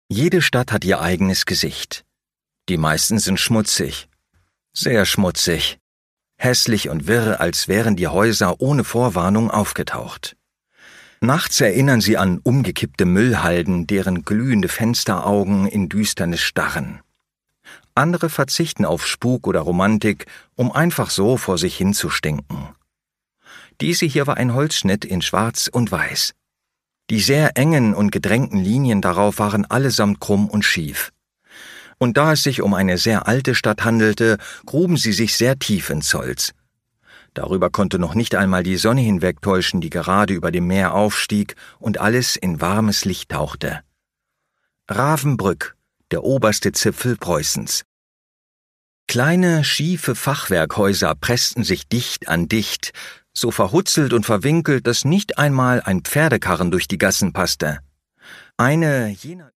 Jede Stadt hat ihr eigenes Gesicht. Die meisten sind schmutzig. Sehr schmutzig. Hässlich und wirr, als wären die Häuser ohne Vorwarnung aufgetaucht. Nachts erinnern sie an umgekippte Müllhalden, deren glühende Fensteraugen in Düsternis starren. Andere verzichten auf Spuk oder Romantik, um einfach so vor sich hinzustinken. Diese hier war ein Holzschnitt in Schwarz und Weiß. Die sehr engen und gedrängten Linien darauf waren allesamt krumm und schief. Und da es sich um eine sehr alte Stadt handelte, gruben sie sich sehr tief ins Holz. Darüber konnte noch nicht einmal die Sonne hinwegtäuschen, die gerade über dem Meer aufstieg und alles in warmes Licht tauchte. Ravensbrück, der oberste Zipfel Preußens. Kleine, schiefe Fachwerkhäuser pressten sich dicht an dicht, so verhutzelt und verwinkelt, dass nicht einmal ein Pferdekarren durch die Gassen passte. Eine jener